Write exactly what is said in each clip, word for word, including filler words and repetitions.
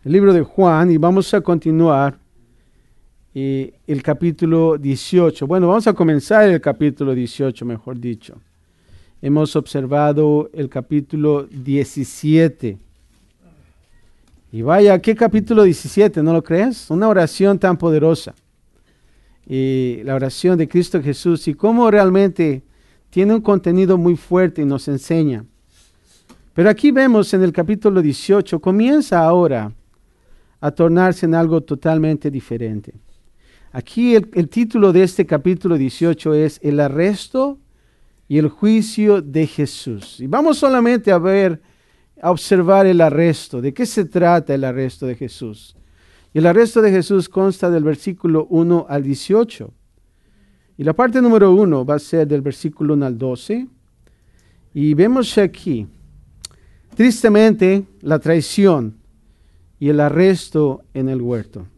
el libro de Juan, y vamos a continuar eh, el capítulo dieciocho. Bueno, vamos a comenzar el capítulo dieciocho, mejor dicho. Hemos observado el capítulo diecisiete. Y vaya, ¿qué capítulo diecisiete? ¿No lo crees? Una oración tan poderosa. Y la oración de Cristo Jesús, y cómo realmente tiene un contenido muy fuerte y nos enseña. Pero aquí vemos en el capítulo dieciocho, comienza ahora a tornarse en algo totalmente diferente. Aquí el, el título de este capítulo dieciocho es El arresto y el juicio de Jesús. Y vamos solamente a ver, a observar el arresto. ¿De qué se trata el arresto de Jesús? Y el arresto de Jesús consta del versículo uno al dieciocho. Y la parte número uno va a ser del versículo uno al doce. Y vemos aquí, tristemente, la traición y el arresto en el huerto.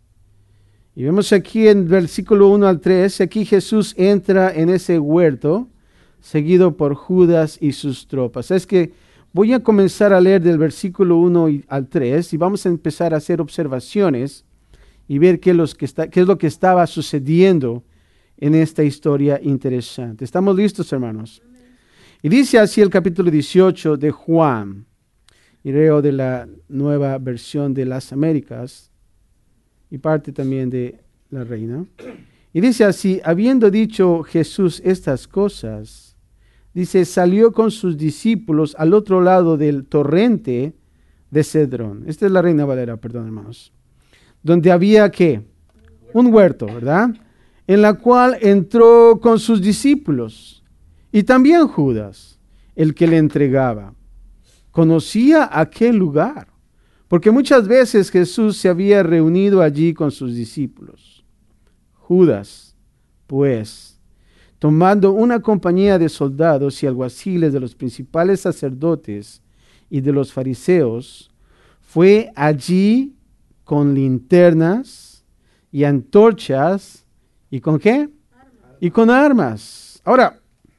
Y vemos aquí en versículo uno al tres, aquí Jesús entra en ese huerto, seguido por Judas y sus tropas. Es que voy a comenzar a leer del versículo uno al tres y vamos a empezar a hacer observaciones y ver qué, los que está, qué es lo que estaba sucediendo en esta historia interesante. ¿Estamos listos, hermanos? Y dice así el capítulo dieciocho de Juan, y leo de la Nueva Versión de las Américas y parte también de la Reina. Y dice así: habiendo dicho Jesús estas cosas, dice, salió con sus discípulos al otro lado del torrente de Cedrón. Esta es la Reina Valera, perdón, hermanos. Donde había, ¿qué? Un huerto, ¿verdad? En la cual entró con sus discípulos y también Judas, el que le entregaba. Conocía aquel lugar, porque muchas veces Jesús se había reunido allí con sus discípulos. Judas, pues, tomando una compañía de soldados y alguaciles de los principales sacerdotes y de los fariseos, fue allí con linternas y antorchas, ¿y con qué? Armas. Y con armas. Ahora,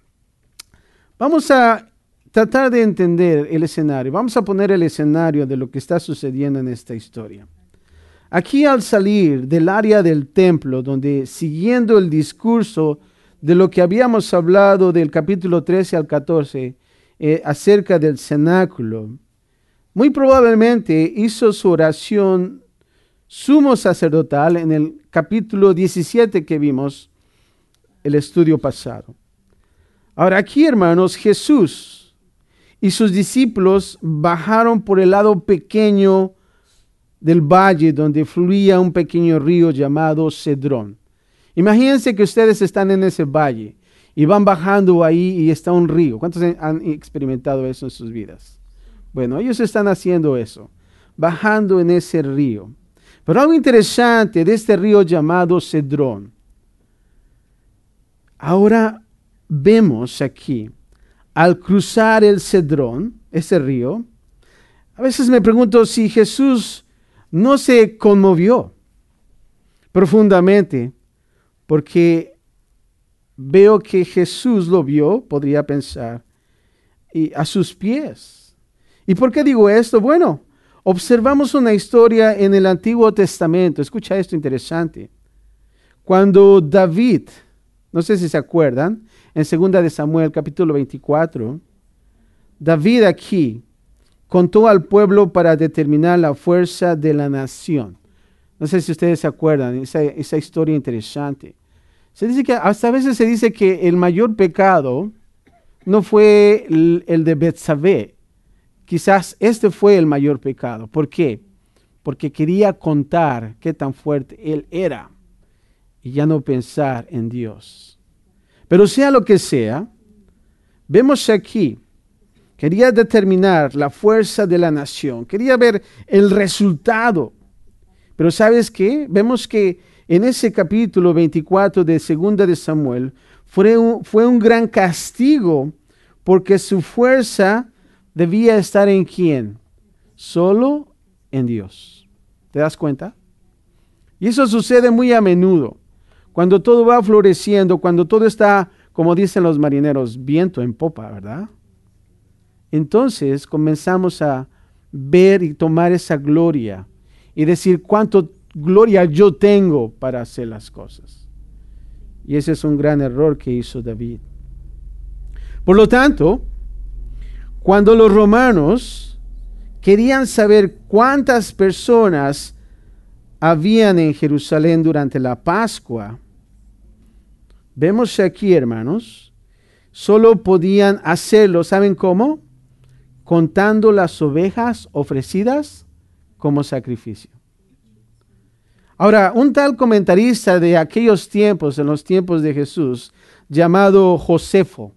vamos a tratar de entender el escenario. Vamos a poner el escenario de lo que está sucediendo en esta historia. Aquí, al salir del área del templo, donde siguiendo el discurso de lo que habíamos hablado del capítulo trece al catorce, eh, acerca del cenáculo, muy probablemente hizo su oración sumo sacerdotal en el capítulo diecisiete que vimos el estudio pasado. Ahora aquí, hermanos, Jesús y sus discípulos bajaron por el lado pequeño del valle donde fluía un pequeño río llamado Cedrón. Imagínense que ustedes están en ese valle y van bajando ahí y está un río. ¿Cuántos han experimentado eso en sus vidas? Bueno, ellos están haciendo eso, bajando en ese río. Pero algo interesante de este río llamado Cedrón. Ahora vemos aquí, al cruzar el Cedrón, ese río, a veces me pregunto si Jesús no se conmovió profundamente, porque veo que Jesús lo vio, podría pensar, y a sus pies. ¿Y por qué digo esto? Bueno, observamos una historia en el Antiguo Testamento. Escucha esto interesante. Cuando David, no sé si se acuerdan, en segunda de Samuel, capítulo veinticuatro, David aquí contó al pueblo para determinar la fuerza de la nación. No sé si ustedes se acuerdan, esa, esa historia interesante. Se dice que hasta a veces se dice que el mayor pecado no fue el, el de Betsabé. Quizás este fue el mayor pecado. ¿Por qué? Porque quería contar qué tan fuerte él era y ya no pensar en Dios. Pero sea lo que sea, vemos aquí, quería determinar la fuerza de la nación, quería ver el resultado. Pero ¿sabes qué? Vemos que en ese capítulo veinticuatro de segunda de Samuel fue un, fue un gran castigo porque su fuerza debía estar en ¿quién? Solo en Dios. ¿Te das cuenta? Y eso sucede muy a menudo. Cuando todo va floreciendo, cuando todo está, como dicen los marineros, viento en popa, ¿verdad? Entonces comenzamos a ver y tomar esa gloria y decir cuánto gloria yo tengo para hacer las cosas. Y ese es un gran error que hizo David. Por lo tanto, cuando los romanos querían saber cuántas personas habían en Jerusalén durante la Pascua, vemos aquí, hermanos, solo podían hacerlo, ¿saben cómo? Contando las ovejas ofrecidas como sacrificio. Ahora, un tal comentarista de aquellos tiempos, en los tiempos de Jesús, llamado Josefo,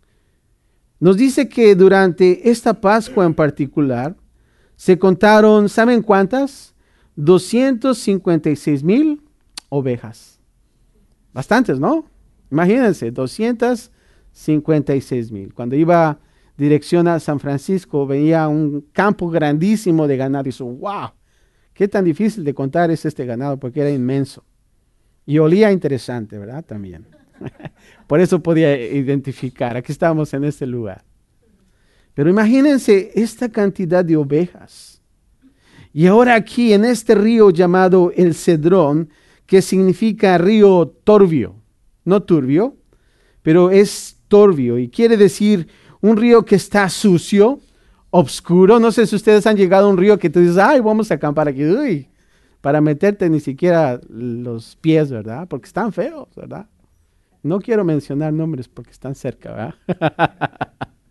nos dice que durante esta Pascua en particular, se contaron, ¿saben cuántas? doscientos cincuenta y seis mil ovejas. Bastantes, ¿no? Imagínense, doscientos cincuenta y seis mil. Cuando iba dirección a San Francisco, veía un campo grandísimo de ganado y dijo, wow, qué tan difícil de contar es este ganado, porque era inmenso. Y olía interesante, ¿verdad? También. Por eso podía identificar, aquí estábamos en este lugar. Pero imagínense esta cantidad de ovejas. Y ahora aquí en este río llamado el Cedrón, que significa río torbio, no turbio, pero es torbio y quiere decir un río que está sucio, oscuro. No sé si ustedes han llegado a un río que tú dices, ay, vamos a acampar aquí, uy, para meterte ni siquiera los pies, ¿verdad? Porque están feos, ¿verdad? No quiero mencionar nombres porque están cerca, ¿verdad?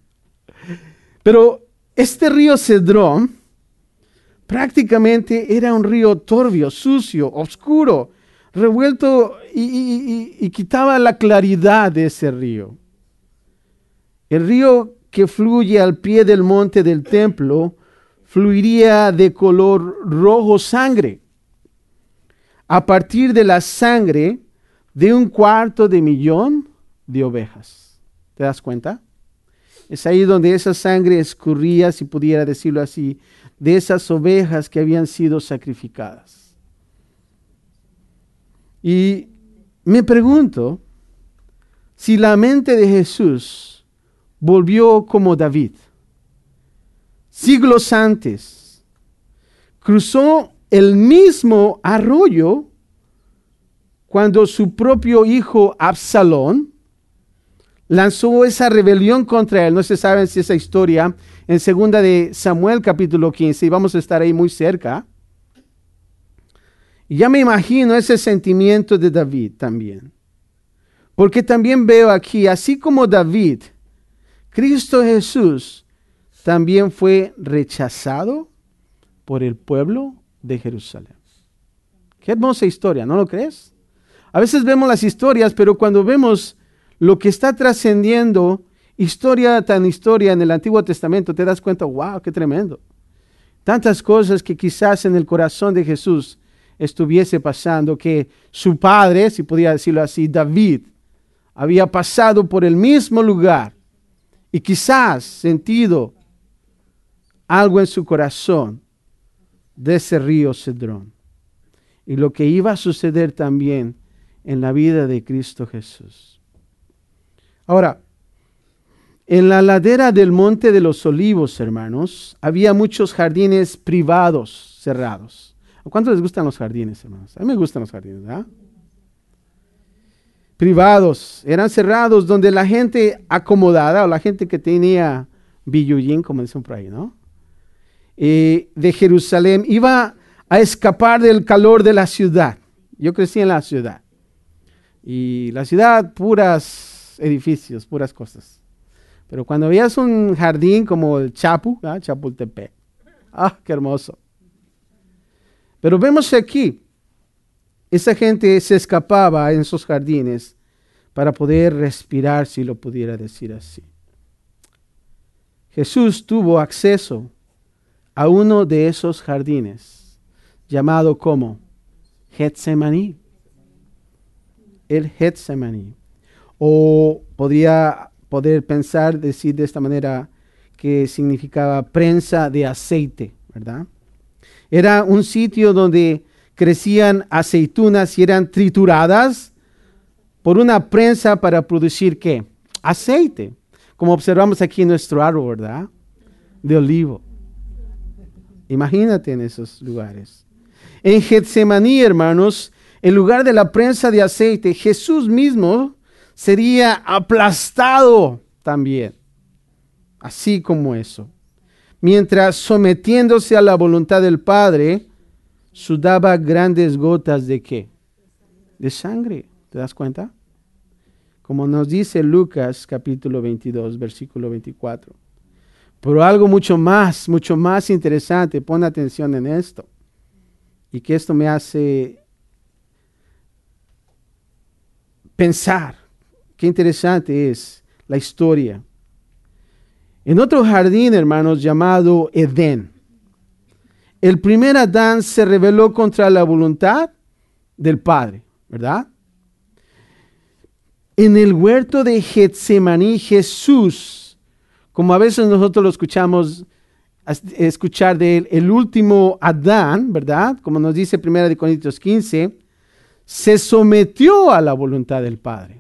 Pero este río Cedrón prácticamente era un río turbio, sucio, oscuro, revuelto y, y, y, y quitaba la claridad de ese río. El río que fluye al pie del monte del templo fluiría de color rojo sangre. A partir de la sangre de un cuarto de millón de ovejas. ¿Te das cuenta? Es ahí donde esa sangre escurría, si pudiera decirlo así, de esas ovejas que habían sido sacrificadas. Y me pregunto si la mente de Jesús volvió como David. Siglos antes, cruzó el mismo arroyo cuando su propio hijo Absalón lanzó esa rebelión contra él. No se sabe si esa historia en segunda de Samuel capítulo quince, y vamos a estar ahí muy cerca. Y ya me imagino ese sentimiento de David también. Porque también veo aquí, así como David, Cristo Jesús también fue rechazado por el pueblo de Jerusalén. Qué hermosa historia, ¿no lo crees? A veces vemos las historias, pero cuando vemos lo que está trascendiendo, historia tan historia en el Antiguo Testamento, te das cuenta, wow, qué tremendo. Tantas cosas que quizás en el corazón de Jesús estuviese pasando, que su padre, si podía decirlo así, David, había pasado por el mismo lugar y quizás sentido algo en su corazón de ese río Cedrón. Y lo que iba a suceder también en la vida de Cristo Jesús. Ahora, en la ladera del Monte de los Olivos, hermanos, había muchos jardines privados cerrados. ¿A cuántos les gustan los jardines, hermanos? A mí me gustan los jardines, ¿verdad? Privados, eran cerrados, donde la gente acomodada o la gente que tenía billullín, como dicen por ahí, ¿no? Eh, de Jerusalén iba a escapar del calor de la ciudad. Yo crecí en la ciudad. Y la ciudad, puras edificios, puras cosas. Pero cuando veías un jardín como el Chapu, ¿eh? Chapultepec, ¡ah, qué hermoso! Pero vemos aquí, esa gente se escapaba en esos jardines para poder respirar, si lo pudiera decir así. Jesús tuvo acceso a uno de esos jardines, llamado como Getsemaní. El Getsemaní. O podría poder pensar, decir de esta manera, que significaba prensa de aceite, ¿verdad? Era un sitio donde crecían aceitunas y eran trituradas por una prensa para producir, ¿qué? Aceite. Como observamos aquí en nuestro árbol, ¿verdad? De olivo. Imagínate en esos lugares. En Getsemaní, hermanos, en lugar de la prensa de aceite, Jesús mismo sería aplastado también, así como eso. Mientras sometiéndose a la voluntad del Padre, sudaba grandes gotas de ¿qué? De sangre. ¿Te das cuenta? Como nos dice Lucas capítulo veintidós, versículo veinticuatro. Pero algo mucho más, mucho más interesante, pon atención en esto. Y que esto me hace pensar, qué interesante es la historia. En otro jardín, hermanos, llamado Edén, el primer Adán se rebeló contra la voluntad del Padre, ¿verdad? En el huerto de Getsemaní, Jesús, como a veces nosotros lo escuchamos, escuchar de él, el último Adán, ¿verdad? Como nos dice primera de Corintios quince, se sometió a la voluntad del Padre.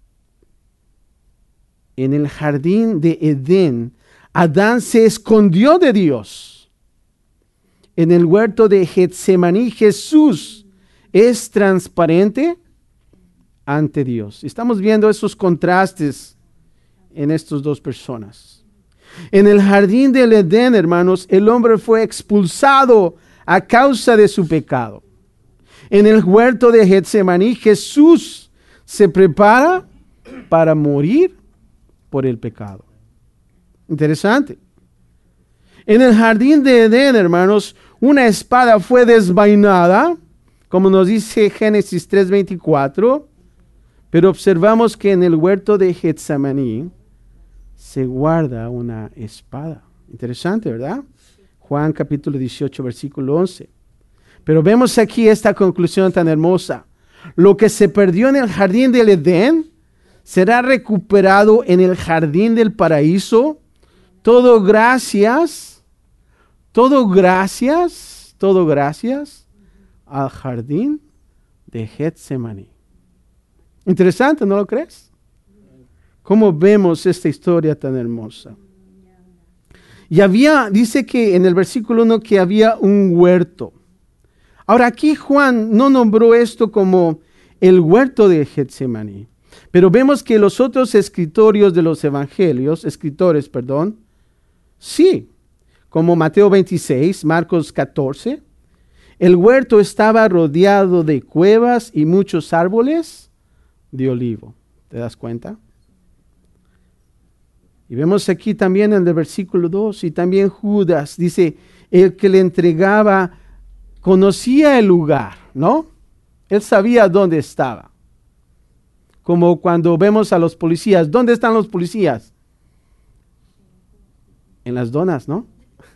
En el jardín de Edén, Adán se escondió de Dios. En el huerto de Getsemaní, Jesús es transparente ante Dios. Estamos viendo esos contrastes en estas dos personas. En el jardín del Edén, hermanos, el hombre fue expulsado a causa de su pecado. En el huerto de Getsemaní, Jesús se prepara para morir por el pecado. Interesante. En el jardín de Edén, hermanos, una espada fue desvainada, como nos dice Génesis tres veinticuatro, pero observamos que en el huerto de Getsemaní se guarda una espada. Interesante, ¿verdad? Juan capítulo dieciocho, versículo once. Pero vemos aquí esta conclusión tan hermosa. Lo que se perdió en el jardín del Edén será recuperado en el jardín del paraíso. Todo gracias, todo gracias, todo gracias al jardín de Getsemaní. Interesante, ¿no lo crees? ¿Cómo vemos esta historia tan hermosa? Y había, dice que en el versículo uno que había un huerto. Ahora aquí Juan no nombró esto como el huerto de Getsemaní, pero vemos que los otros escritorios de los evangelios, escritores, perdón, sí, como Mateo veintiséis, Marcos catorce, el huerto estaba rodeado de cuevas y muchos árboles de olivo. ¿Te das cuenta? Y vemos aquí también en el versículo dos, y también Judas, dice, el que le entregaba conocía el lugar, ¿no? Él sabía dónde estaba. Como cuando vemos a los policías. ¿Dónde están los policías? En las donas, ¿no?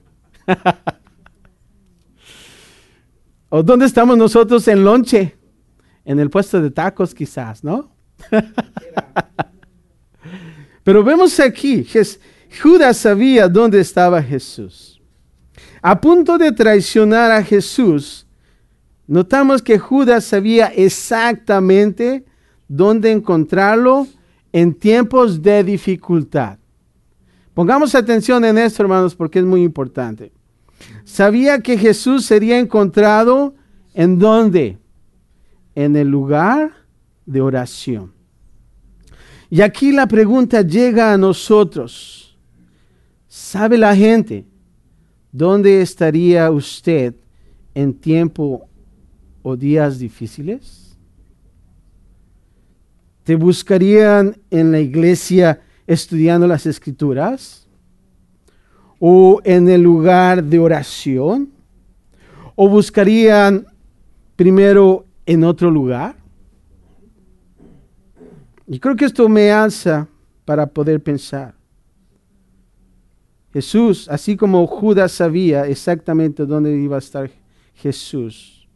¿O dónde estamos nosotros en lonche? En el puesto de tacos quizás, ¿no? Pero vemos aquí, Judas sabía dónde estaba Jesús. A punto de traicionar a Jesús, notamos que Judas sabía exactamente dónde encontrarlo en tiempos de dificultad. Pongamos atención en esto, hermanos, porque es muy importante. Sabía que Jesús sería encontrado ¿en dónde? En el lugar de oración. Y aquí la pregunta llega a nosotros. ¿Sabe la gente dónde estaría usted en tiempo o días difíciles? ¿Te buscarían en la iglesia estudiando las Escrituras? ¿O en el lugar de oración? ¿O buscarían primero en otro lugar? Y creo que esto me alza para poder pensar. Jesús, así como Judas sabía exactamente dónde iba a estar Jesús.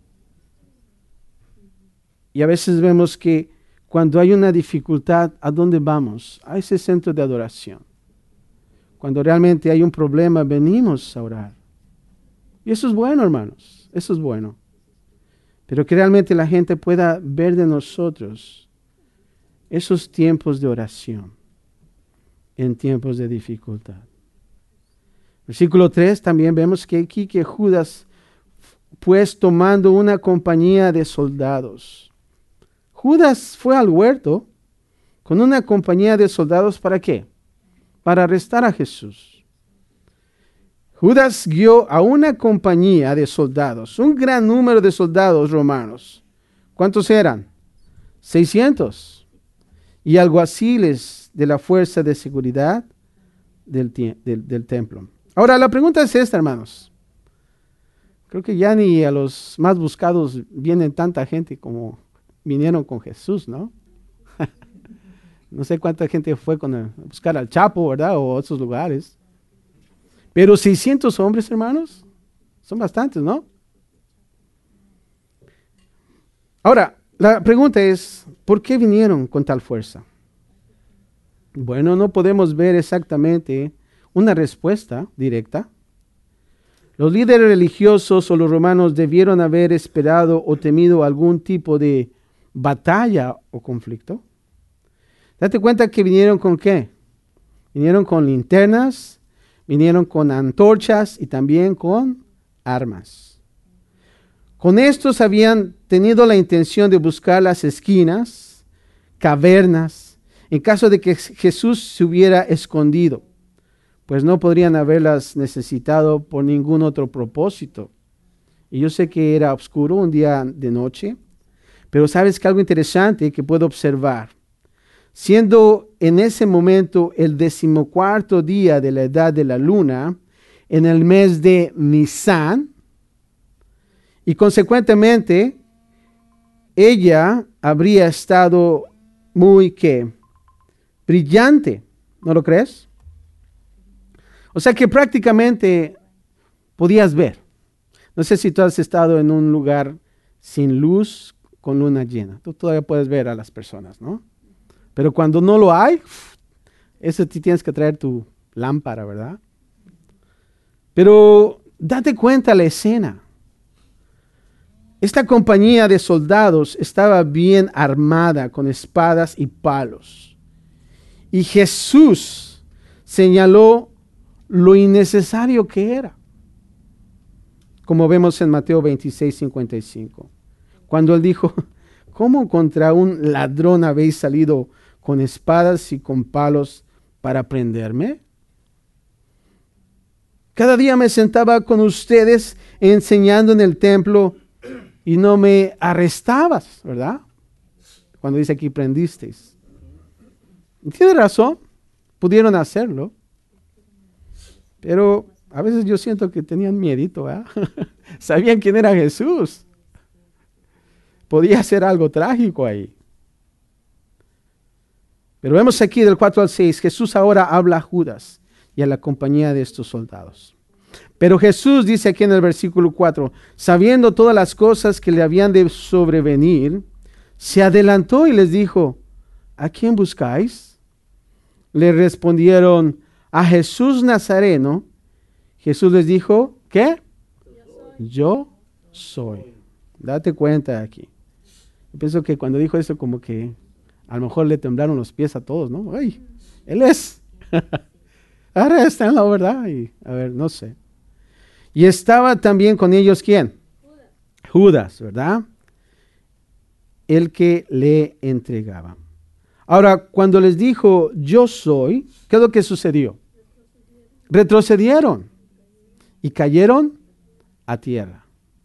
Y a veces vemos que cuando hay una dificultad, ¿a dónde vamos? A ese centro de adoración. Cuando realmente hay un problema, venimos a orar. Y eso es bueno, hermanos. Eso es bueno. Pero que realmente la gente pueda ver de nosotros esos tiempos de oración en tiempos de dificultad. Versículo tres, también vemos que aquí que Judas pues tomando una compañía de soldados. Judas fue al huerto con una compañía de soldados, ¿para qué? Para arrestar a Jesús. Judas guió a una compañía de soldados, un gran número de soldados romanos. ¿Cuántos eran? seiscientos. Y alguaciles de la fuerza de seguridad del, del, del templo. Ahora, la pregunta es esta, hermanos. Creo que ya ni a los más buscados vienen tanta gente como vinieron con Jesús, ¿no? No sé cuánta gente fue con el, a buscar al Chapo, ¿verdad? O a otros lugares. Pero seiscientos hombres, hermanos, son bastantes, ¿no? Ahora, la pregunta es, ¿por qué vinieron con tal fuerza? Bueno, no podemos ver exactamente una respuesta directa. Los líderes religiosos o los romanos debieron haber esperado o temido algún tipo de batalla o conflicto. Date cuenta que vinieron con ¿qué? Vinieron con linternas, vinieron con antorchas y también con armas. Con estos habían tenido la intención de buscar las esquinas, cavernas, en caso de que Jesús se hubiera escondido, pues no podrían haberlas necesitado por ningún otro propósito. Y yo sé que era oscuro, un día de noche, pero sabes que algo interesante que puedo observar. Siendo en ese momento el decimocuarto día de la edad de la luna, en el mes de Nisan, y consecuentemente ella habría estado muy, ¿qué? Brillante, ¿no lo crees? O sea que prácticamente podías ver. No sé si tú has estado en un lugar sin luz, con luna llena. Tú todavía puedes ver a las personas, ¿no? Pero cuando no lo hay, eso tú tienes que traer tu lámpara, ¿verdad? Pero date cuenta la escena. Esta compañía de soldados estaba bien armada con espadas y palos. Y Jesús señaló lo innecesario que era. Como vemos en Mateo veintiséis, cincuenta y cinco. Cuando él dijo, ¿cómo contra un ladrón habéis salido con espadas y con palos para prenderme? Cada día me sentaba con ustedes enseñando en el templo y no me arrestabas, ¿verdad? Cuando dice aquí prendisteis. Tiene razón, pudieron hacerlo, pero a veces yo siento que tenían miedito, ¿verdad? Sabían quién era Jesús. Podía ser algo trágico ahí. Pero vemos aquí del cuatro al seis, Jesús ahora habla a Judas y a la compañía de estos soldados. Pero Jesús dice aquí en el versículo cuatro, sabiendo todas las cosas que le habían de sobrevenir, se adelantó y les dijo, ¿a quién buscáis? Le respondieron, a Jesús Nazareno. Jesús les dijo, ¿qué? Yo soy. Date cuenta aquí. Yo pienso que cuando dijo eso como que a lo mejor le temblaron los pies a todos, ¿no? ¡Ay! Él es. Ahora está en la verdad. Y, a ver, no sé. Y estaba también con ellos, ¿quién? Judas, Judas, ¿verdad? El que le entregaba. Ahora, cuando les dijo, yo soy, ¿qué es lo que sucedió? Retrocedieron. Retrocedieron y cayeron a tierra.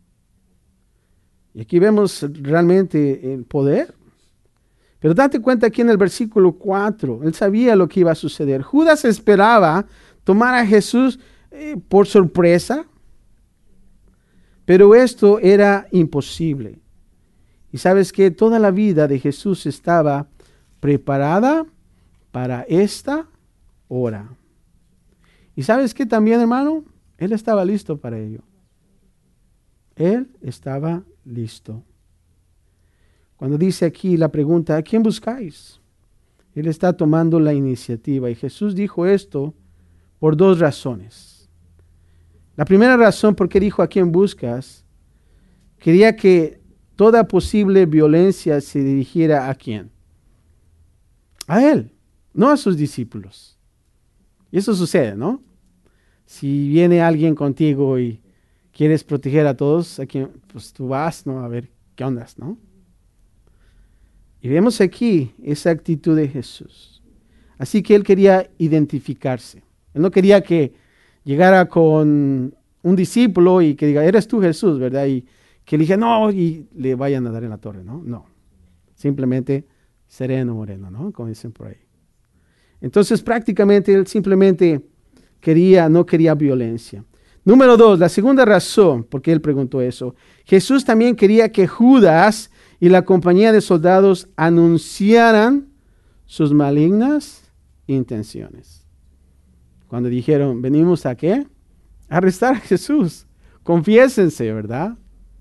Y aquí vemos realmente el poder. Pero date cuenta aquí en el versículo cuatro, él sabía lo que iba a suceder. Judas esperaba tomar a Jesús eh, por sorpresa, pero esto era imposible. Y sabes que toda la vida de Jesús estaba preparada para esta hora. Y sabes que también, hermano, él estaba listo para ello. Él estaba listo. Cuando dice aquí la pregunta, ¿a quién buscáis? Él está tomando la iniciativa. Y Jesús dijo esto por dos razones. La primera razón por qué dijo a quién buscas, quería que toda posible violencia se dirigiera a quién. A él, no a sus discípulos. Y eso sucede, ¿no? Si viene alguien contigo y quieres proteger a todos, a quien, pues tú vas, ¿no? A ver qué ondas, ¿no? Y vemos aquí esa actitud de Jesús. Así que él quería identificarse. Él no quería que llegara con un discípulo y que diga, eres tú Jesús, ¿verdad? Y que le dije, no, y le vayan a dar en la torre, ¿no? No. Simplemente sereno, moreno, ¿no? Como dicen por ahí. Entonces prácticamente él simplemente quería, no quería violencia. Número dos, la segunda razón por qué él preguntó eso. Jesús también quería que Judas y la compañía de soldados anunciaran sus malignas intenciones. Cuando dijeron, venimos a ¿qué? A arrestar a Jesús. Confiésense, ¿verdad?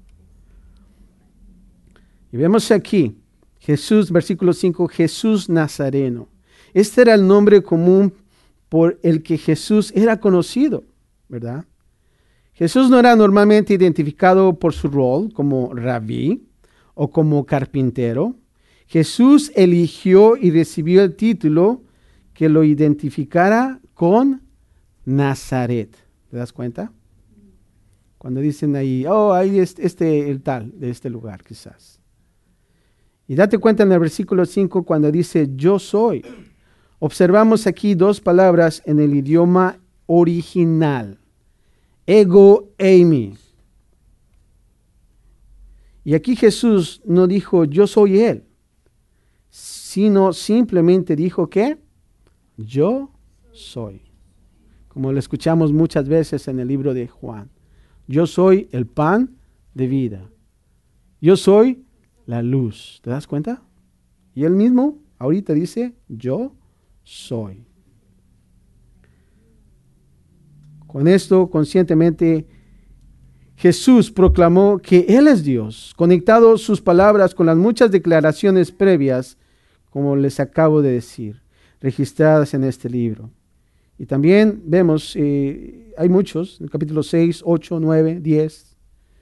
Y vemos aquí, Jesús, versículo cinco, Jesús Nazareno. Este era el nombre común por el que Jesús era conocido, ¿verdad? Jesús no era normalmente identificado por su rol como rabí o como carpintero. Jesús eligió y recibió el título que lo identificara con Nazaret. ¿Te das cuenta? Cuando dicen ahí, oh, ahí es este, el tal, de este lugar quizás. Y date cuenta en el versículo cinco cuando dice, yo soy. Observamos aquí dos palabras en el idioma original. Ego eimi. Y aquí Jesús no dijo, yo soy Él, sino simplemente dijo que yo soy. Como lo escuchamos muchas veces en el libro de Juan. Yo soy el pan de vida. Yo soy la luz. ¿Te das cuenta? Y Él mismo ahorita dice, yo soy. Con esto, conscientemente, Jesús proclamó que Él es Dios, conectado sus palabras con las muchas declaraciones previas, como les acabo de decir, registradas en este libro. Y también vemos, eh, hay muchos, en el capítulo seis, ocho, nueve, diez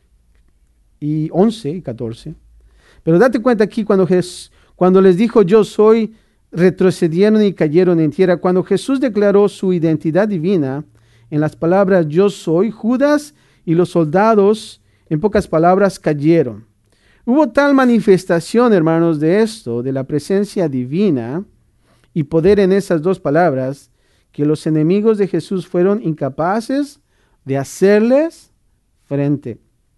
y once y catorce. Pero date cuenta aquí cuando, Jes, cuando les dijo yo soy, retrocedieron y cayeron en tierra. Cuando Jesús declaró su identidad divina, en las palabras yo soy, Judas y los soldados, en pocas palabras, cayeron. Hubo tal manifestación, hermanos, de esto, de la presencia divina y poder en esas dos palabras, que los enemigos de Jesús fueron incapaces de hacerles frente.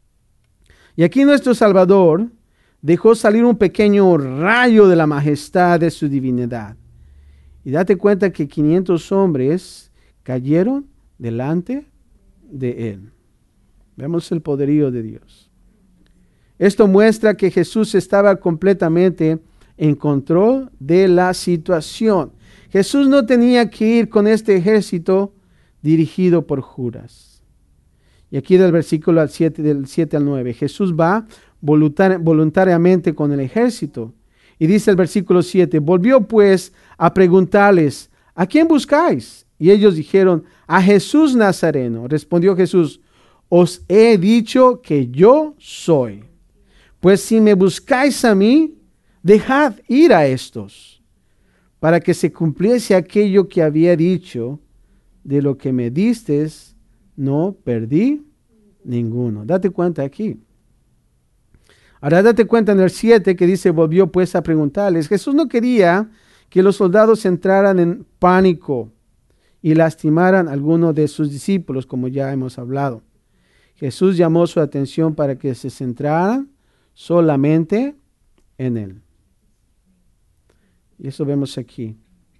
Y aquí nuestro Salvador dejó salir un pequeño rayo de la majestad de su divinidad. Y date cuenta que quinientos hombres cayeron delante de él. Vemos el poderío de Dios. Esto muestra que Jesús estaba completamente en control de la situación. Jesús no tenía que ir con este ejército dirigido por Judas. Y aquí del versículo siete, del siete al nueve, Jesús va voluntari- voluntariamente con el ejército. Y dice el versículo siete, volvió pues a preguntarles, ¿a quién buscáis? Y ellos dijeron, a Jesús Nazareno. Respondió Jesús, os he dicho que yo soy. Pues si me buscáis a mí, dejad ir a estos, para que se cumpliese aquello que había dicho, de lo que me distes, no perdí ninguno. Date cuenta aquí. Ahora date cuenta en el siete que dice, volvió pues a preguntarles. Jesús no quería que los soldados entraran en pánico y lastimaran a alguno de sus discípulos, como ya hemos hablado. Jesús llamó su atención para que se centraran solamente en Él. Y eso vemos aquí.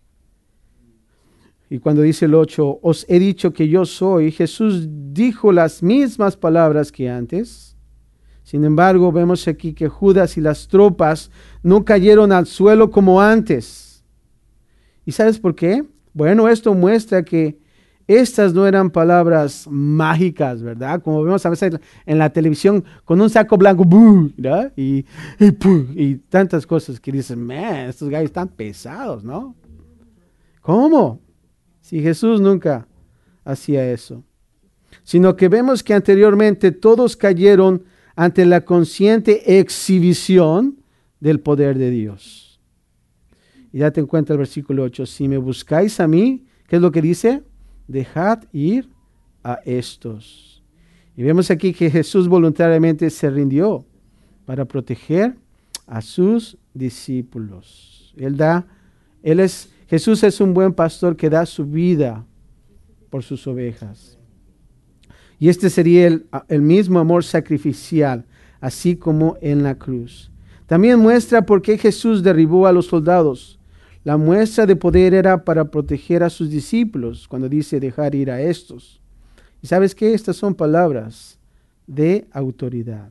Y cuando dice el ocho, os he dicho que yo soy, Jesús dijo las mismas palabras que antes. Sin embargo, vemos aquí que Judas y las tropas no cayeron al suelo como antes. ¿Y sabes por qué? Bueno, esto muestra que estas no eran palabras mágicas, ¿verdad? Como vemos a veces en la televisión con un saco blanco, ¿verdad? Y, y, y tantas cosas que dicen, man, estos gallos están pesados, ¿no? ¿Cómo? Si Jesús nunca hacía eso. Sino que vemos que anteriormente todos cayeron ante la consciente exhibición del poder de Dios. Y date en cuenta el versículo ocho, si me buscáis a mí, ¿qué es lo que dice? Dejad ir a estos. Y vemos aquí que Jesús voluntariamente se rindió para proteger a sus discípulos. Él da, él es, Jesús es un buen pastor que da su vida por sus ovejas. Y este sería el, el mismo amor sacrificial, así como en la cruz. También muestra por qué Jesús derribó a los soldados. La muestra de poder era para proteger a sus discípulos, cuando dice dejar ir a estos. ¿Y sabes qué? Estas son palabras de autoridad.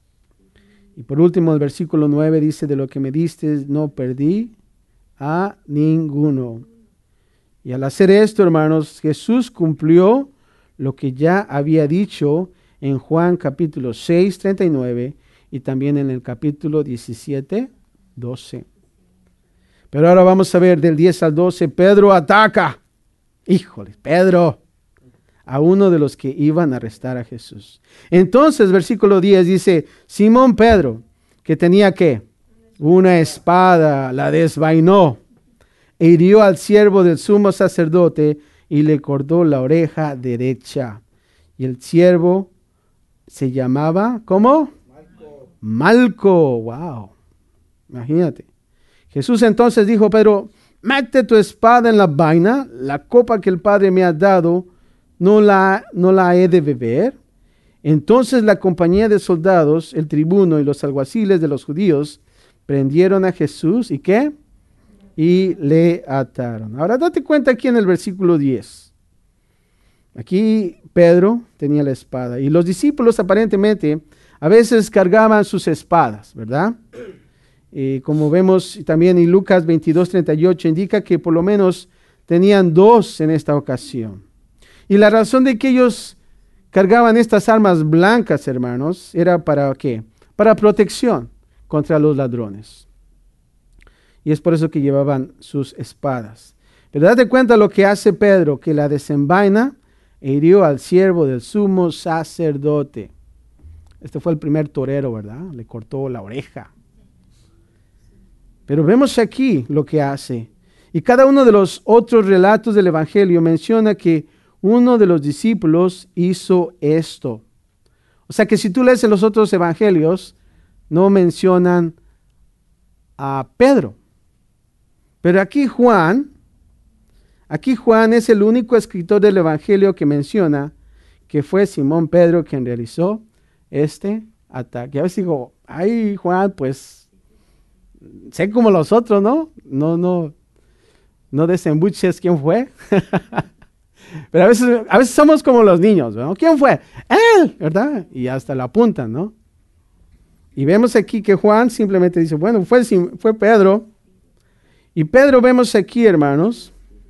Y por último, el versículo nueve dice, de lo que me diste no perdí a ninguno. Y al hacer esto, hermanos, Jesús cumplió lo que ya había dicho en Juan capítulo seis, treinta y nueve, y también en el capítulo diecisiete, doce. Pero ahora vamos a ver del diez al doce, Pedro ataca, híjole, Pedro, a uno de los que iban a arrestar a Jesús. Entonces, versículo diez dice, Simón Pedro, que tenía ¿qué? Una espada, la desvainó, e hirió al siervo del sumo sacerdote y le cortó la oreja derecha. Y el siervo se llamaba, ¿cómo? Malco. Malco, wow, imagínate. Jesús entonces dijo, Pedro, mete tu espada en la vaina, la copa que el Padre me ha dado, ¿no la, no la he de beber? Entonces la compañía de soldados, el tribuno y los alguaciles de los judíos, prendieron a Jesús, ¿y qué? Y le ataron. Ahora date cuenta aquí en el versículo diez. Aquí Pedro tenía la espada, y los discípulos aparentemente a veces cargaban sus espadas, ¿verdad? Eh, como vemos también en Lucas veintidós, treinta y ocho, indica que por lo menos tenían dos en esta ocasión. Y la razón de que ellos cargaban estas armas blancas, hermanos, era para ¿qué? Para protección contra los ladrones. Y es por eso que llevaban sus espadas. Pero date cuenta lo que hace Pedro, que la desenvaina e hirió al siervo del sumo sacerdote. Este fue el primer torero, ¿verdad? Le cortó la oreja. Pero vemos aquí lo que hace. Y cada uno de los otros relatos del Evangelio menciona que uno de los discípulos hizo esto. O sea que si tú lees en los otros evangelios, no mencionan a Pedro. Pero aquí Juan, aquí Juan es el único escritor del Evangelio que menciona que fue Simón Pedro quien realizó este ataque. A veces digo, ay Juan, pues sé como los otros, ¿no? No, no, no desembuches quién fue. Pero a veces, a veces somos como los niños, ¿no? ¿Quién fue? Él, ¿verdad? Y hasta la apuntan, ¿no? Y vemos aquí que Juan simplemente dice, bueno, fue, fue Pedro. Y Pedro, vemos aquí, hermanos,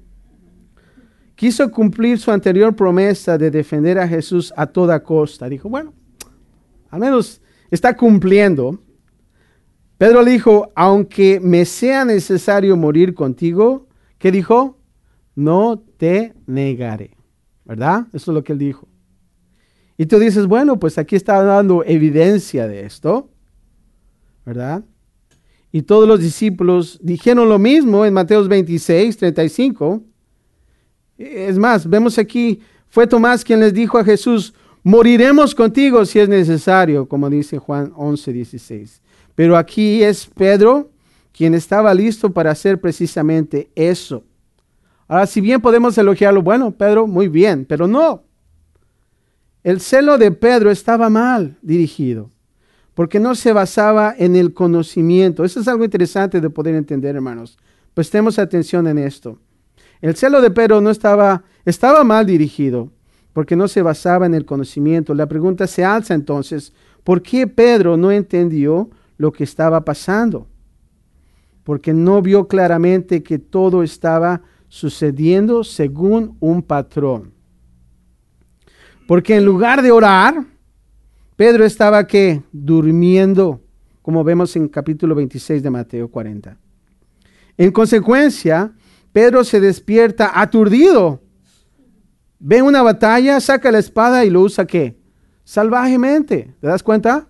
quiso cumplir su anterior promesa de defender a Jesús a toda costa. Dijo, bueno, al menos está cumpliendo. Pedro le dijo, aunque me sea necesario morir contigo, ¿qué dijo? No te negaré, ¿verdad? Eso es lo que él dijo. Y tú dices, bueno, pues aquí está dando evidencia de esto, ¿verdad? Y todos los discípulos dijeron lo mismo en Mateo veintiséis, treinta y cinco. Es más, vemos aquí, fue Tomás quien les dijo a Jesús, moriremos contigo si es necesario, como dice Juan once, dieciséis. Pero aquí es Pedro quien estaba listo para hacer precisamente eso. Ahora, si bien podemos elogiarlo, bueno, Pedro, muy bien, pero no. El celo de Pedro estaba mal dirigido, porque no se basaba en el conocimiento. Eso es algo interesante de poder entender, hermanos. Prestemos atención en esto. El celo de Pedro no estaba, estaba mal dirigido, porque no se basaba en el conocimiento. La pregunta se alza entonces, ¿por qué Pedro no entendió lo que estaba pasando? Porque no vio claramente que todo estaba sucediendo según un patrón. Porque en lugar de orar, Pedro estaba ¿qué? Durmiendo, como vemos en capítulo veintiséis de Mateo cuarenta. En consecuencia, Pedro se despierta aturdido. Ve una batalla, saca la espada y lo usa ¿qué? Salvajemente. ¿Te das cuenta?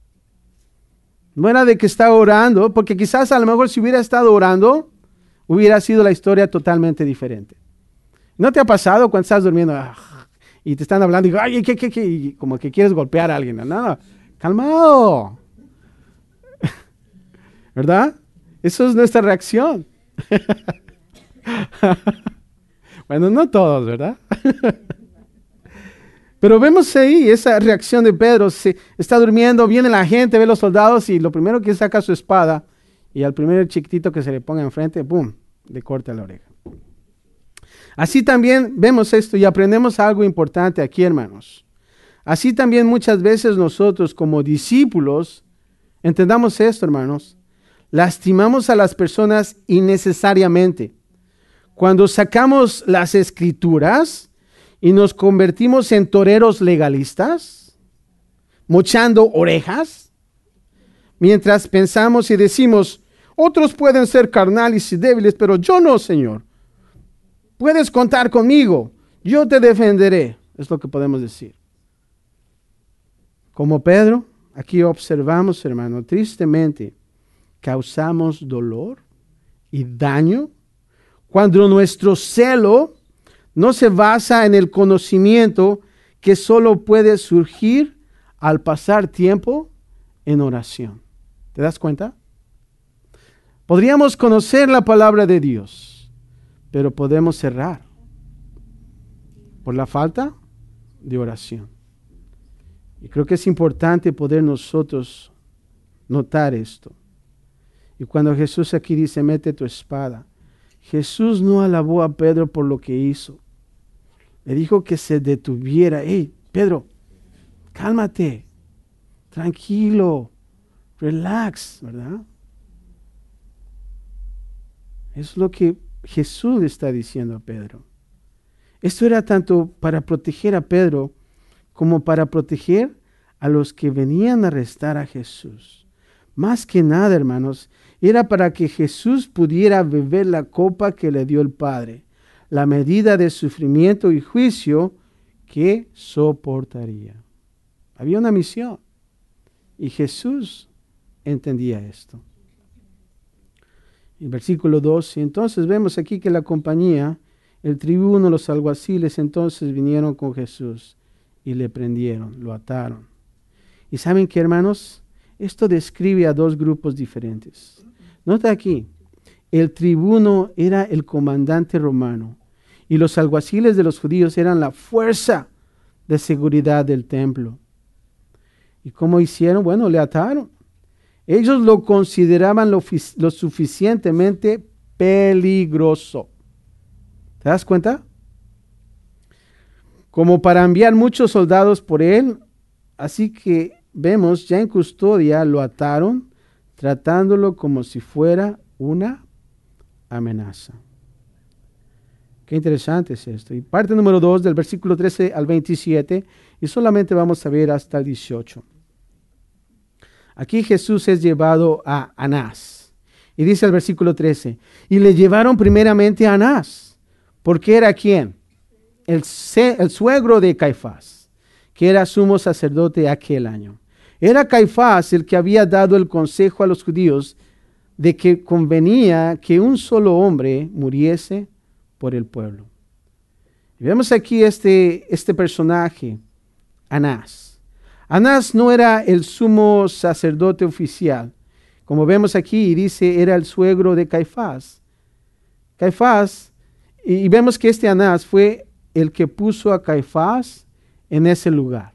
No era de que estaba orando, porque quizás a lo mejor si hubiera estado orando, hubiera sido la historia totalmente diferente. ¿No te ha pasado cuando estás durmiendo? y te están hablando y, ay, ¿qué, qué, qué? Y como que quieres golpear a alguien. No, no, calmado. ¿Verdad? Eso es nuestra reacción. Bueno, no todos, ¿verdad? Pero vemos ahí esa reacción de Pedro. Se está durmiendo, viene la gente, ve los soldados y lo primero que saca su espada y al primer chiquitito que se le ponga enfrente, ¡pum!, le corta la oreja. Así también vemos esto y aprendemos algo importante aquí, hermanos. Así también muchas veces nosotros como discípulos, entendamos esto, hermanos, lastimamos a las personas innecesariamente. Cuando sacamos las escrituras y nos convertimos en toreros legalistas, mochando orejas, mientras pensamos y decimos, otros pueden ser carnales y débiles, pero yo no, Señor. Puedes contar conmigo, yo te defenderé, es lo que podemos decir. Como Pedro, aquí observamos, hermano, tristemente, causamos dolor y daño cuando nuestro celo no se basa en el conocimiento que solo puede surgir al pasar tiempo en oración. ¿Te das cuenta? Podríamos conocer la palabra de Dios, pero podemos cerrar por la falta de oración. Y creo que es importante poder nosotros notar esto. Y cuando Jesús aquí dice, mete tu espada, Jesús no alabó a Pedro por lo que hizo. Le dijo que se detuviera. Hey, Pedro, cálmate, tranquilo, relax, ¿verdad? Es lo que Jesús está diciendo a Pedro. Esto era tanto para proteger a Pedro como para proteger a los que venían a arrestar a Jesús. Más que nada, hermanos, era para que Jesús pudiera beber la copa que le dio el Padre, la medida de sufrimiento y juicio que soportaría. Había una misión y Jesús entendía esto. En versículo doce, entonces vemos aquí que la compañía, el tribuno, los alguaciles, entonces vinieron con Jesús y le prendieron, lo ataron. ¿Y saben qué, hermanos? Esto describe a dos grupos diferentes. Nota aquí, el tribuno era el comandante romano y los alguaciles de los judíos eran la fuerza de seguridad del templo. ¿Y cómo hicieron? Bueno, le ataron. Ellos lo consideraban lo, lo suficientemente peligroso. ¿Te das cuenta? Como para enviar muchos soldados por él. Así que vemos, ya en custodia lo ataron, tratándolo como si fuera una amenaza. Qué interesante es esto. Y parte número dos, del versículo trece al veintisiete, y solamente vamos a ver hasta el dieciocho. Aquí Jesús es llevado a Anás. Y dice el versículo trece, y le llevaron primeramente a Anás, porque era ¿quién? El, el suegro de Caifás, que era sumo sacerdote aquel año. Era Caifás el que había dado el consejo a los judíos de que convenía que un solo hombre muriese por el pueblo. Y vemos aquí este, este personaje, Anás. Anás no era el sumo sacerdote oficial. Como vemos aquí, dice, era el suegro de Caifás. Caifás, y vemos que este Anás fue el que puso a Caifás en ese lugar.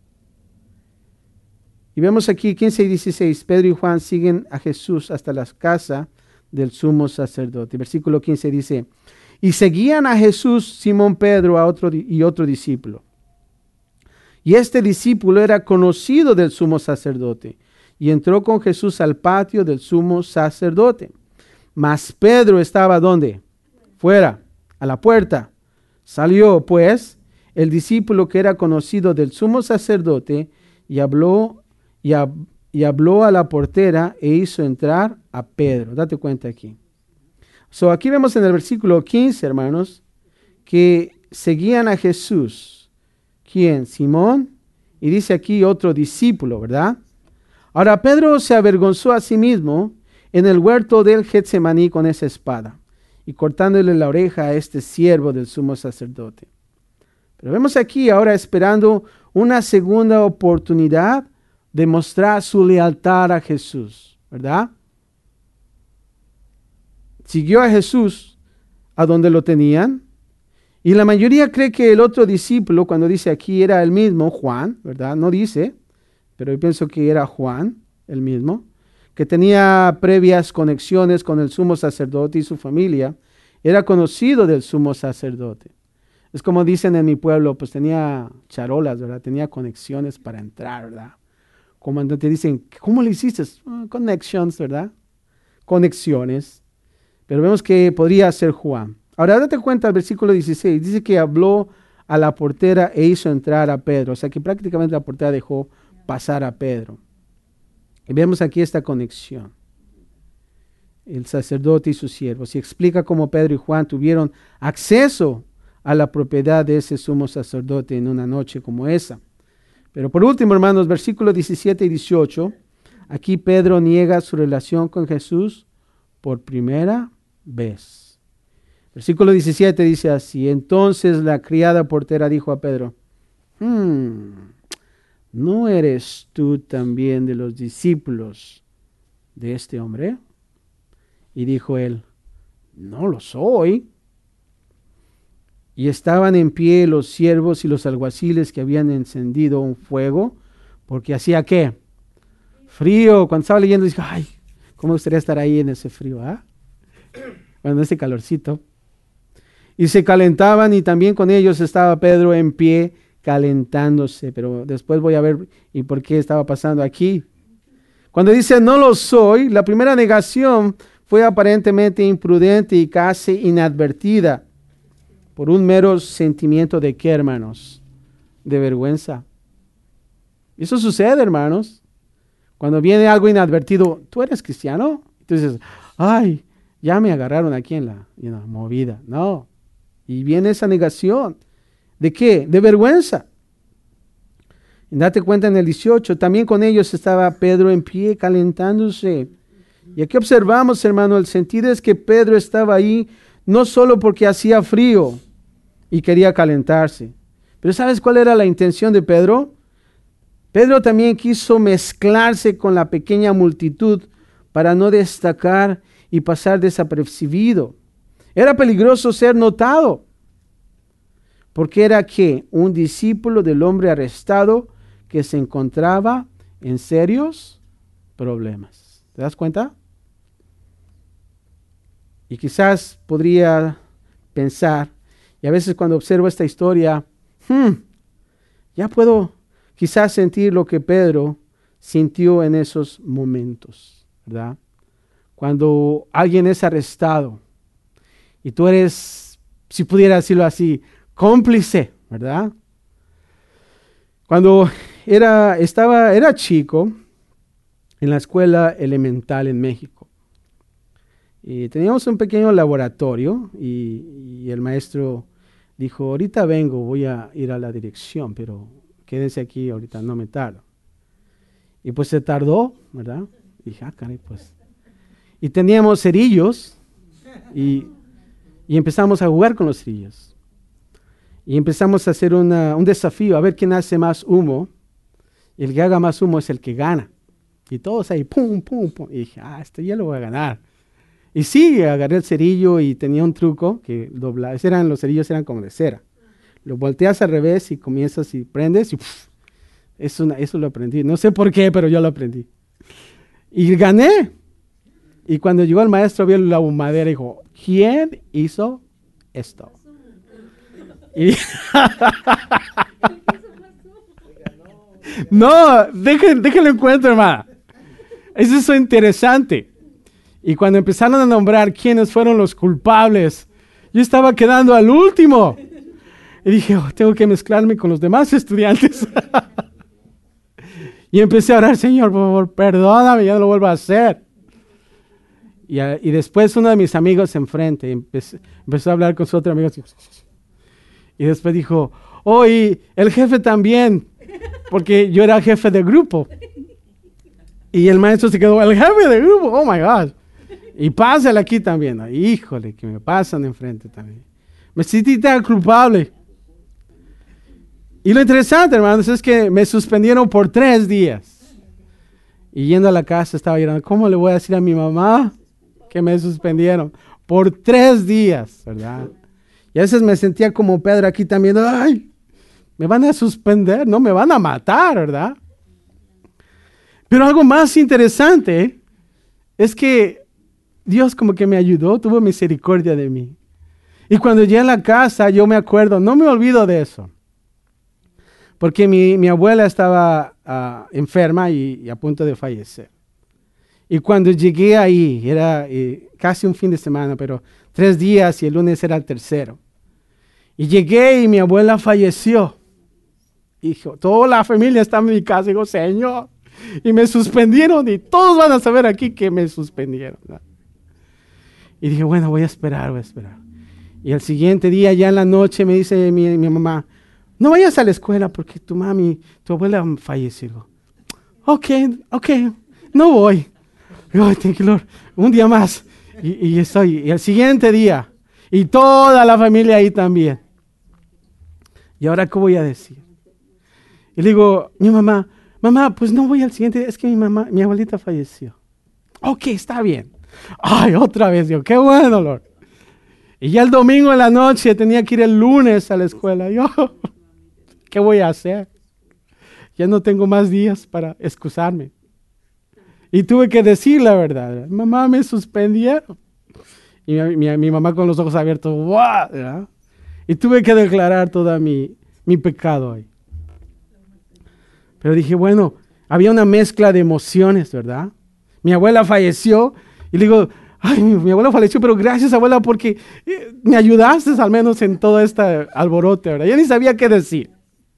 Y vemos aquí quince y dieciséis, Pedro y Juan siguen a Jesús hasta la casa del sumo sacerdote. Versículo quince dice, y seguían a Jesús Simón Pedro a otro, y otro discípulo. Y este discípulo era conocido del sumo sacerdote, y entró con Jesús al patio del sumo sacerdote. Mas Pedro estaba ¿dónde? Fuera, a la puerta. Salió, pues, el discípulo que era conocido del sumo sacerdote, y habló, y, hab, y habló a la portera, e hizo entrar a Pedro. Date cuenta aquí. So, aquí vemos en el versículo quince, hermanos, que seguían a Jesús. ¿Quién? Simón. Y dice aquí otro discípulo, ¿verdad? Ahora Pedro se avergonzó a sí mismo en el huerto del Getsemaní con esa espada y cortándole la oreja a este siervo del sumo sacerdote. Pero vemos aquí ahora esperando una segunda oportunidad de mostrar su lealtad a Jesús, ¿verdad? Siguió a Jesús a donde lo tenían. Y la mayoría cree que el otro discípulo, cuando dice aquí, era el mismo, Juan, ¿verdad? No dice, pero yo pienso que era Juan, el mismo, que tenía previas conexiones con el sumo sacerdote y su familia. Era conocido del sumo sacerdote. Es como dicen en mi pueblo, pues tenía charolas, ¿verdad? Tenía conexiones para entrar, ¿verdad? Como te dicen, ¿cómo le hiciste? Uh, connections, ¿verdad? Conexiones. Pero vemos que podría ser Juan. Ahora date cuenta, el versículo dieciséis, dice que habló a la portera e hizo entrar a Pedro. O sea que prácticamente la portera dejó pasar a Pedro. Y vemos aquí esta conexión. El sacerdote y sus siervos. Y explica cómo Pedro y Juan tuvieron acceso a la propiedad de ese sumo sacerdote en una noche como esa. Pero por último, hermanos, versículos diecisiete y dieciocho, aquí Pedro niega su relación con Jesús por primera vez. Versículo diecisiete dice así: entonces la criada portera dijo a Pedro, hmm, ¿no eres tú también de los discípulos de este hombre? Y dijo él, no lo soy. Y estaban en pie los siervos y los alguaciles que habían encendido un fuego, porque hacía ¿qué? Frío. Cuando estaba leyendo, dije, ay, ¿cómo me gustaría estar ahí en ese frío? ¿Ah? Bueno, en ese calorcito. Y se calentaban, y también con ellos estaba Pedro en pie calentándose. Pero después voy a ver y por qué estaba pasando aquí. Cuando dice no lo soy, la primera negación fue aparentemente imprudente y casi inadvertida por un mero sentimiento de ¿qué, hermanos? De vergüenza. Eso sucede, hermanos. Cuando viene algo inadvertido, ¿tú eres cristiano? Entonces, ay, ya me agarraron aquí en la, en la movida. No. Y viene esa negación. ¿De qué? De vergüenza. Y date cuenta en el dieciocho, también con ellos estaba Pedro en pie calentándose. Y aquí observamos, hermano, el sentido es que Pedro estaba ahí no solo porque hacía frío y quería calentarse. Pero ¿sabes cuál era la intención de Pedro? Pedro también quiso mezclarse con la pequeña multitud para no destacar y pasar desapercibido. Era peligroso ser notado, porque era ¿qué? Un discípulo del hombre arrestado que se encontraba en serios problemas. ¿Te das cuenta? Y quizás podría pensar, y a veces cuando observo esta historia, hmm, ya puedo quizás sentir lo que Pedro sintió en esos momentos, ¿verdad? Cuando alguien es arrestado y tú eres, si pudiera decirlo así, cómplice, ¿verdad? Cuando era, estaba, era chico en la escuela elemental en México, y teníamos un pequeño laboratorio y, y el maestro dijo, ahorita vengo, voy a ir a la dirección, pero quédense aquí, ahorita no me tardo. Y pues se tardó, ¿verdad? Y dije, ah, caray, pues. Y teníamos cerillos y, y empezamos a jugar con los cerillos. Y empezamos a hacer una, un desafío, a ver quién hace más humo. Y el que haga más humo es el que gana. Y todos ahí, pum, pum, pum. Y dije, ah, esto ya lo voy a ganar. Y sí, agarré el cerillo y tenía un truco que doblaba. Eran, los cerillos eran como de cera. Lo volteas al revés y comienzas y prendes y puf, es una, eso lo aprendí. No sé por qué, pero yo lo aprendí. Y gané. Y cuando llegó el maestro, vio la humadera y dijo, ¿quién hizo esto? Y no, déjenlo, déjenlo en cuenta, hermano. Eso es interesante. Y cuando empezaron a nombrar quiénes fueron los culpables, yo estaba quedando al último. Y dije, oh, tengo que mezclarme con los demás estudiantes. Y empecé a orar, Señor, por favor, perdóname, ya no lo vuelvo a hacer. Y, a, y después uno de mis amigos enfrente empecé, empezó a hablar con su otro amigo. Y después dijo, oh, y el jefe también, porque yo era jefe de grupo. Y el maestro se quedó, el jefe de grupo, oh my God. Y pásale aquí también. Híjole, que me pasan enfrente también. Me sentí tan culpable. Y lo interesante, hermanos, es que me suspendieron por tres días. Y yendo a la casa estaba llorando, ¿cómo le voy a decir a mi mamá que me suspendieron? Por tres días, ¿verdad? Y a veces me sentía como Pedro aquí también, ay, me van a suspender, no me van a matar, ¿verdad? Pero algo más interesante es que Dios como que me ayudó, tuvo misericordia de mí. Y cuando llegué a la casa, yo me acuerdo, no me olvido de eso. Porque mi, mi abuela estaba uh, enferma y, y a punto de fallecer. Y cuando llegué ahí, era eh, casi un fin de semana, pero tres días y el lunes era el tercero. Y llegué y mi abuela falleció. Y dijo, toda la familia está en mi casa. Y digo, Señor, y me suspendieron y todos van a saber aquí que me suspendieron, ¿no? Y dije, bueno, voy a esperar, voy a esperar. Y el siguiente día, ya en la noche, me dice mi, mi mamá, no vayas a la escuela porque tu mami, tu abuela falleció. Ok, ok, no voy. Ay, thank you, Lord. Un día más. Y, y estoy. Y el siguiente día. Y toda la familia ahí también. ¿Y ahora qué voy a decir? Y le digo, mi mamá, mamá, pues no voy al siguiente día. Es que mi mamá, mi abuelita falleció. Ok, está bien. Ay, otra vez. Yo, qué bueno, Lord. Y ya el domingo en la noche tenía que ir el lunes a la escuela. Yo, ¿qué voy a hacer? Ya no tengo más días para excusarme. Y tuve que decir la verdad. Mamá, me suspendieron. Y mi, mi, mi mamá con los ojos abiertos. ¡Wow! ¿verdad? Y tuve que declarar todo mi, mi pecado ahí. Pero dije, bueno, había una mezcla de emociones, ¿verdad? Mi abuela falleció. Y le digo, ay, mi, mi abuela falleció, pero gracias, abuela, porque eh, me ayudaste al menos en todo este alborote, ¿verdad? Yo ni sabía qué decir.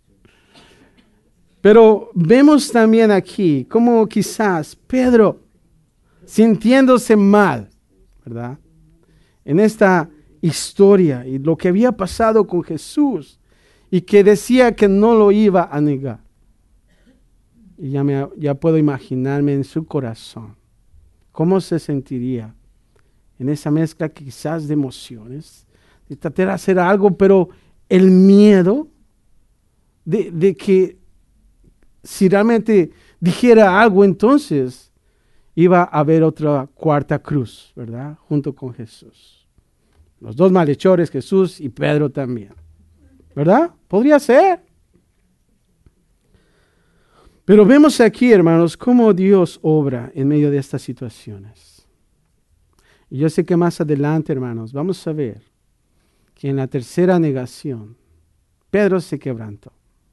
Pero vemos también aquí cómo quizás Pedro, sintiéndose mal, ¿verdad? En esta historia y lo que había pasado con Jesús y que decía que no lo iba a negar. Y ya, me, ya puedo imaginarme en su corazón cómo se sentiría en esa mezcla quizás de emociones, de tratar de hacer algo, pero el miedo de, de que si realmente dijera algo, entonces iba a haber otra cuarta cruz, ¿verdad? Junto con Jesús. Los dos malhechores, Jesús y Pedro también, ¿verdad? Podría ser. Pero vemos aquí, hermanos, cómo Dios obra en medio de estas situaciones. Y yo sé que más adelante, hermanos, vamos a ver que en la tercera negación, Pedro se quebrantó.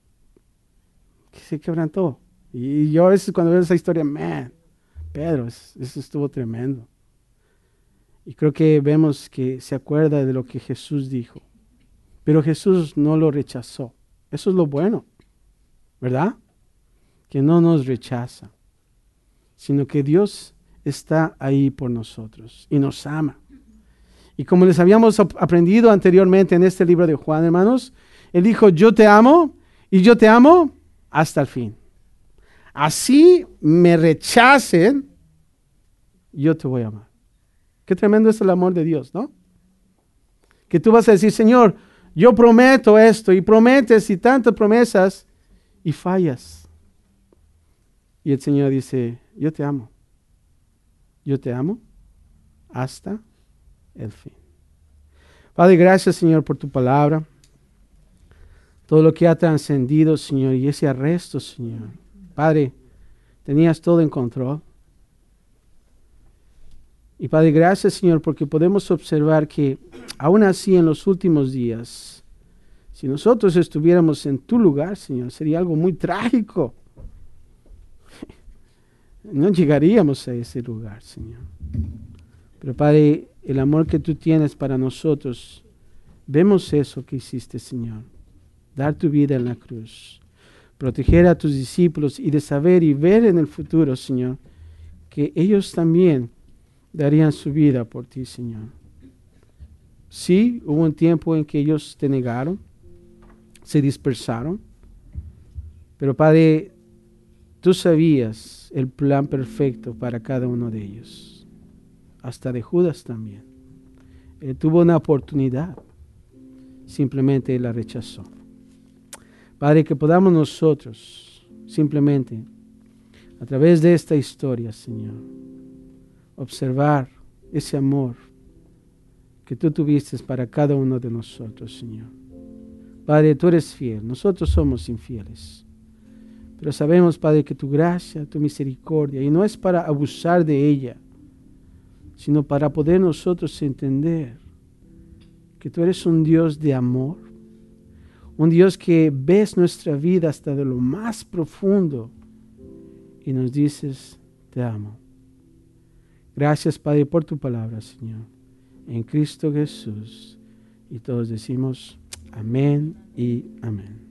Se quebrantó. Y yo a veces cuando veo esa historia, man, Pedro, eso estuvo tremendo. Y creo que vemos que se acuerda de lo que Jesús dijo. Pero Jesús no lo rechazó. Eso es lo bueno, ¿verdad? Que no nos rechaza, sino que Dios está ahí por nosotros y nos ama. Y como les habíamos aprendido anteriormente en este libro de Juan, hermanos, Él dijo, yo te amo y yo te amo hasta el fin. Así me rechacen, yo te voy a amar. Qué tremendo es el amor de Dios, ¿no? Que tú vas a decir, Señor, yo prometo esto y prometes y tantas promesas y fallas. Y el Señor dice, yo te amo. Yo te amo hasta el fin. Padre, gracias, Señor, por tu palabra. Todo lo que ha trascendido, Señor, y ese arresto, Señor. Padre, tenías todo en control. Y Padre, gracias, Señor, porque podemos observar que aún así en los últimos días, si nosotros estuviéramos en tu lugar, Señor, sería algo muy trágico. No llegaríamos a ese lugar, Señor. Pero Padre, el amor que tú tienes para nosotros, vemos eso que hiciste, Señor. Dar tu vida en la cruz. Proteger a tus discípulos y de saber y ver en el futuro, Señor, que ellos también darían su vida por ti, Señor. Sí, hubo un tiempo en que ellos te negaron, se dispersaron, pero Padre, tú sabías el plan perfecto para cada uno de ellos, hasta de Judas también. Él tuvo una oportunidad, simplemente la rechazó. Padre, que podamos nosotros simplemente, a través de esta historia, Señor, observar ese amor que tú tuviste para cada uno de nosotros, Señor. Padre, tú eres fiel, nosotros somos infieles. Pero sabemos, Padre, que tu gracia, tu misericordia, y no es para abusar de ella, sino para poder nosotros entender que tú eres un Dios de amor, un Dios que ves nuestra vida hasta de lo más profundo y nos dices, te amo. Gracias, Padre, por tu palabra, Señor, en Cristo Jesús. Y todos decimos, amén y amén.